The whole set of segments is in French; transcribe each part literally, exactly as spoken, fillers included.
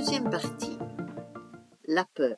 Deuxième partie. La peur.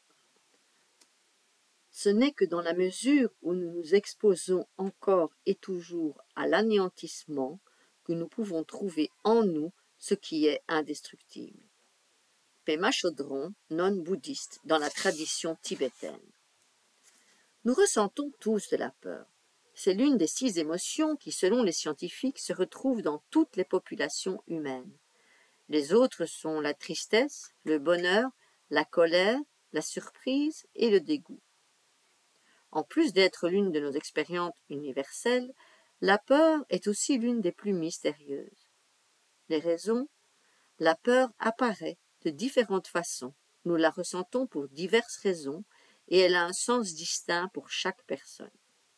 Ce n'est que dans la mesure où nous nous exposons encore et toujours à l'anéantissement que nous pouvons trouver en nous ce qui est indestructible. Pema Chodron, nonne bouddhiste dans la tradition tibétaine. Nous ressentons tous de la peur. C'est l'une des six émotions qui, selon les scientifiques, se retrouvent dans toutes les populations humaines. Les autres sont la tristesse, le bonheur, la colère, la surprise et le dégoût. En plus d'être l'une de nos expériences universelles, la peur est aussi l'une des plus mystérieuses. Les raisons? La peur apparaît de différentes façons. Nous la ressentons pour diverses raisons et elle a un sens distinct pour chaque personne.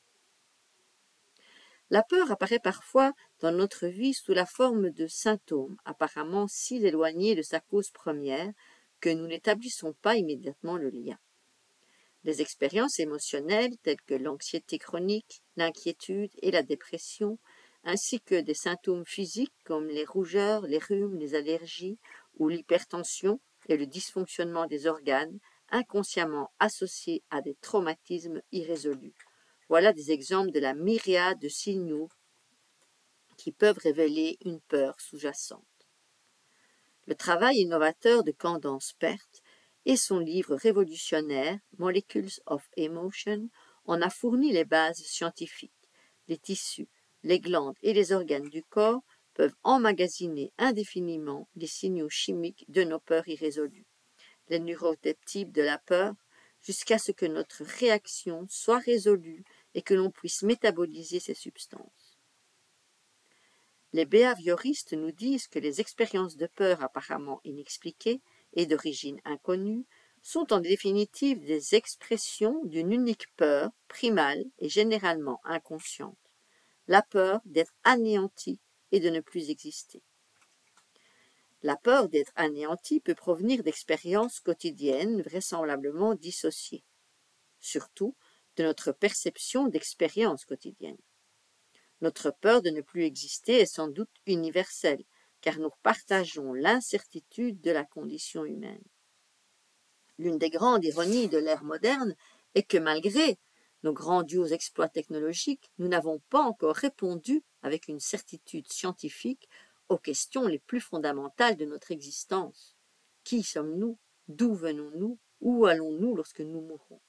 La peur apparaît parfois dans notre vie sous la forme de symptômes apparemment si éloignés de sa cause première que nous n'établissons pas immédiatement le lien. Les expériences émotionnelles telles que l'anxiété chronique, l'inquiétude et la dépression, ainsi que des symptômes physiques comme les rougeurs, les rhumes, les allergies ou l'hypertension et le dysfonctionnement des organes, inconsciemment associés à des traumatismes irrésolus. Voilà des exemples de la myriade de signaux qui peuvent révéler une peur sous-jacente. Le travail innovateur de Candace Pert et son livre révolutionnaire « Molecules of Emotion » en a fourni les bases scientifiques. Les tissus, les glandes et les organes du corps peuvent emmagasiner indéfiniment les signaux chimiques de nos peurs irrésolues, les neurotypes de la peur, jusqu'à ce que notre réaction soit résolue et que l'on puisse métaboliser ces substances. Les behavioristes nous disent que les expériences de peur apparemment inexpliquées et d'origine inconnue sont en définitive des expressions d'une unique peur primale et généralement inconsciente, la peur d'être anéanti et de ne plus exister. La peur d'être anéanti peut provenir d'expériences quotidiennes vraisemblablement dissociées, surtout de notre perception d'expériences quotidiennes. Notre peur de ne plus exister est sans doute universelle, car nous partageons l'incertitude de la condition humaine. L'une des grandes ironies de l'ère moderne est que malgré nos grandioses exploits technologiques, nous n'avons pas encore répondu avec une certitude scientifique aux questions les plus fondamentales de notre existence. Qui sommes-nous? D'où venons-nous? Où allons-nous lorsque nous mourrons?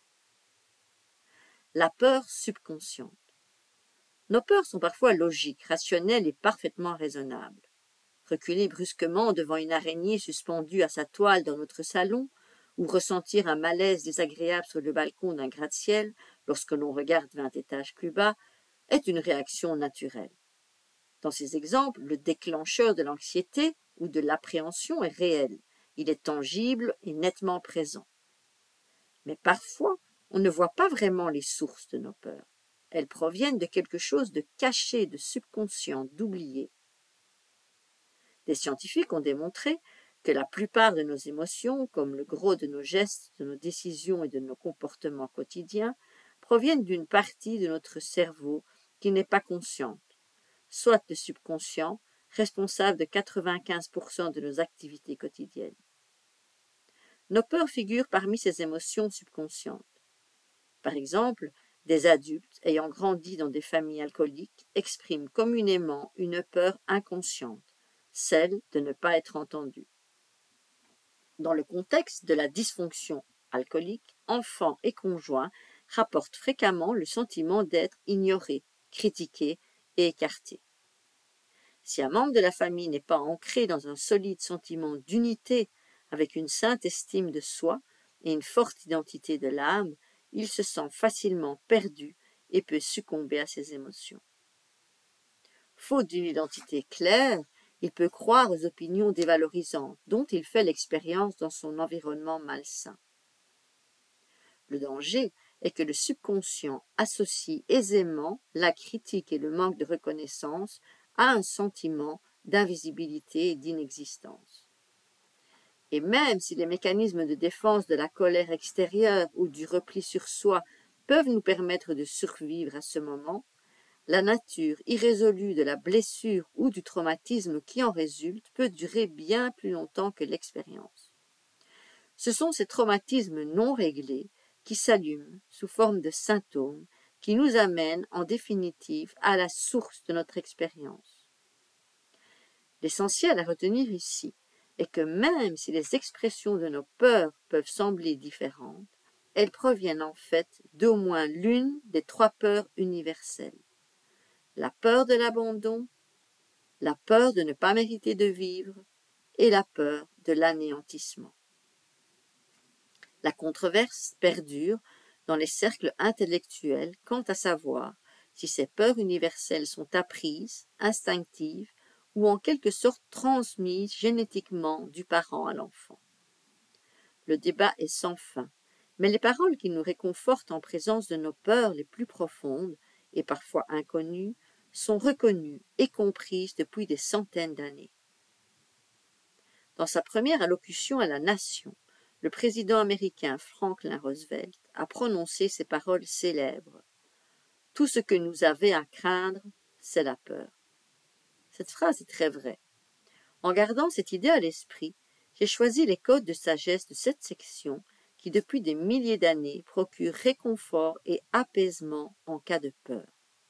La peur subconsciente. Nos peurs sont parfois logiques, rationnelles et parfaitement raisonnables. Reculer brusquement devant une araignée suspendue à sa toile dans notre salon, ou ressentir un malaise désagréable sur le balcon d'un gratte-ciel lorsque l'on regarde vingt étages plus bas, est une réaction naturelle. Dans ces exemples, le déclencheur de l'anxiété ou de l'appréhension est réel, il est tangible et nettement présent. Mais parfois, on ne voit pas vraiment les sources de nos peurs. Elles proviennent de quelque chose de caché, de subconscient, d'oublié. Des scientifiques ont démontré que la plupart de nos émotions, comme le gros de nos gestes, de nos décisions et de nos comportements quotidiens, proviennent d'une partie de notre cerveau qui n'est pas consciente, soit le subconscient, responsable de quatre-vingt-quinze pour cent de nos activités quotidiennes. Nos peurs figurent parmi ces émotions subconscientes. Par exemple, des adultes ayant grandi dans des familles alcooliques expriment communément une peur inconsciente, celle de ne pas être entendus. Dans le contexte de la dysfonction alcoolique, enfants et conjoints rapportent fréquemment le sentiment d'être ignorés, critiqués et écartés. Si un membre de la famille n'est pas ancré dans un solide sentiment d'unité avec une sainte estime de soi et une forte identité de l'âme, il se sent facilement perdu et peut succomber à ses émotions. Faute d'une identité claire, il peut croire aux opinions dévalorisantes dont il fait l'expérience dans son environnement malsain. Le danger est que le subconscient associe aisément la critique et le manque de reconnaissance à un sentiment d'invisibilité et d'inexistence. Et même si les mécanismes de défense de la colère extérieure ou du repli sur soi peuvent nous permettre de survivre à ce moment, la nature irrésolue de la blessure ou du traumatisme qui en résulte peut durer bien plus longtemps que l'expérience. Ce sont ces traumatismes non réglés qui s'allument sous forme de symptômes qui nous amènent en définitive à la source de notre expérience. L'essentiel à retenir ici est que même si les expressions de nos peurs peuvent sembler différentes, elles proviennent en fait d'au moins l'une des trois peurs universelles. La peur de l'abandon, la peur de ne pas mériter de vivre et la peur de l'anéantissement. La controverse perdure dans les cercles intellectuels quant à savoir si ces peurs universelles sont apprises, instinctives ou en quelque sorte transmises génétiquement du parent à l'enfant. Le débat est sans fin, mais les paroles qui nous réconfortent en présence de nos peurs les plus profondes et parfois inconnues sont reconnues et comprises depuis des centaines d'années. Dans sa première allocution à la nation, le président américain Franklin Roosevelt a prononcé ces paroles célèbres. « Tout ce que nous avons à craindre, c'est la peur. » Cette phrase est très vraie. En gardant cette idée à l'esprit, j'ai choisi les codes de sagesse de cette section qui, depuis des milliers d'années, procurent réconfort et apaisement en cas de peur.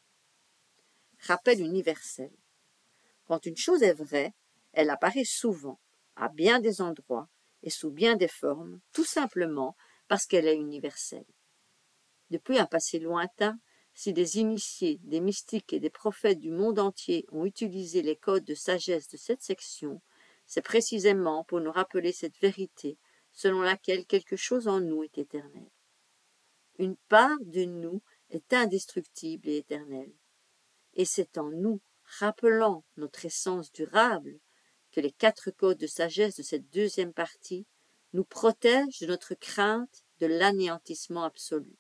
Rappel universel. Quand une chose est vraie, elle apparaît souvent, à bien des endroits et sous bien des formes, tout simplement parce qu'elle est universelle. Depuis un passé lointain, si des initiés, des mystiques et des prophètes du monde entier ont utilisé les codes de sagesse de cette section, c'est précisément pour nous rappeler cette vérité selon laquelle quelque chose en nous est éternel. Une part de nous est indestructible et éternelle. Et c'est en nous, rappelant notre essence durable, que les quatre codes de sagesse de cette deuxième partie nous protègent de notre crainte de l'anéantissement absolu.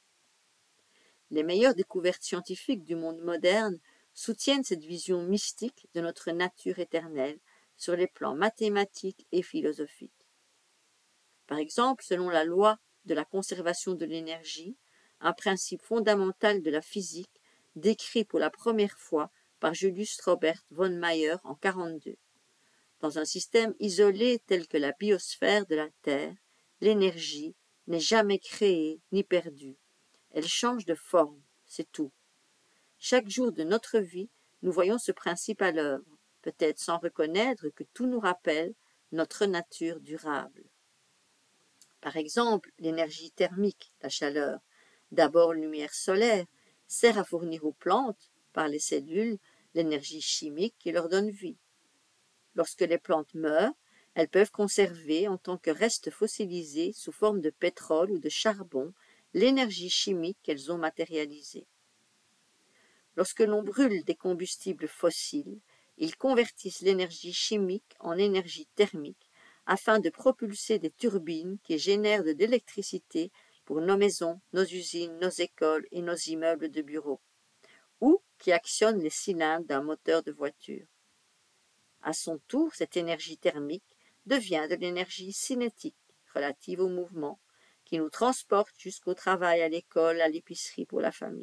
Les meilleures découvertes scientifiques du monde moderne soutiennent cette vision mystique de notre nature éternelle sur les plans mathématiques et philosophiques. Par exemple, selon la loi de la conservation de l'énergie, un principe fondamental de la physique décrit pour la première fois par Julius Robert von Mayer en mille neuf cent quarante-deux. Dans un système isolé tel que la biosphère de la Terre, l'énergie n'est jamais créée ni perdue. Elle change de forme, c'est tout. Chaque jour de notre vie, nous voyons ce principe à l'œuvre, peut-être sans reconnaître que tout nous rappelle notre nature durable. Par exemple, l'énergie thermique, la chaleur, d'abord lumière solaire, sert à fournir aux plantes, par les cellules, l'énergie chimique qui leur donne vie. Lorsque les plantes meurent, elles peuvent conserver en tant que reste fossilisé sous forme de pétrole ou de charbon l'énergie chimique qu'elles ont matérialisée. Lorsque l'on brûle des combustibles fossiles, ils convertissent l'énergie chimique en énergie thermique afin de propulser des turbines qui génèrent de l'électricité pour nos maisons, nos usines, nos écoles et nos immeubles de bureaux, ou qui actionnent les cylindres d'un moteur de voiture. À son tour, cette énergie thermique devient de l'énergie cinétique, relative au mouvement, qui nous transporte jusqu'au travail, à l'école, à l'épicerie pour la famille.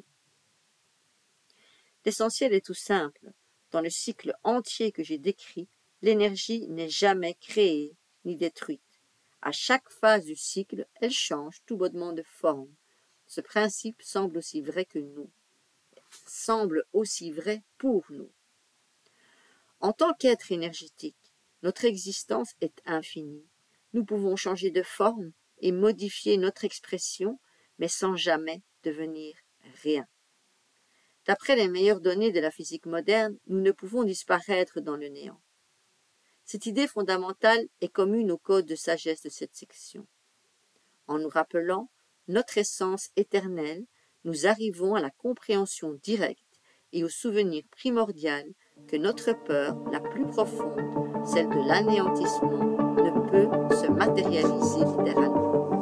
L'essentiel est tout simple. Dans le cycle entier que j'ai décrit, l'énergie n'est jamais créée ni détruite. À chaque phase du cycle, elle change tout bonnement de forme. Ce principe semble aussi vrai que nous, semble aussi vrai pour nous. En tant qu'être énergétique, notre existence est infinie. Nous pouvons changer de forme et modifier notre expression, mais sans jamais devenir rien. D'après les meilleures données de la physique moderne, nous ne pouvons disparaître dans le néant. Cette idée fondamentale est commune au code de sagesse de cette section. En nous rappelant notre essence éternelle, nous arrivons à la compréhension directe et au souvenir primordial que notre peur la plus profonde, celle de l'anéantissement, ne peut se matérialiser littéralement.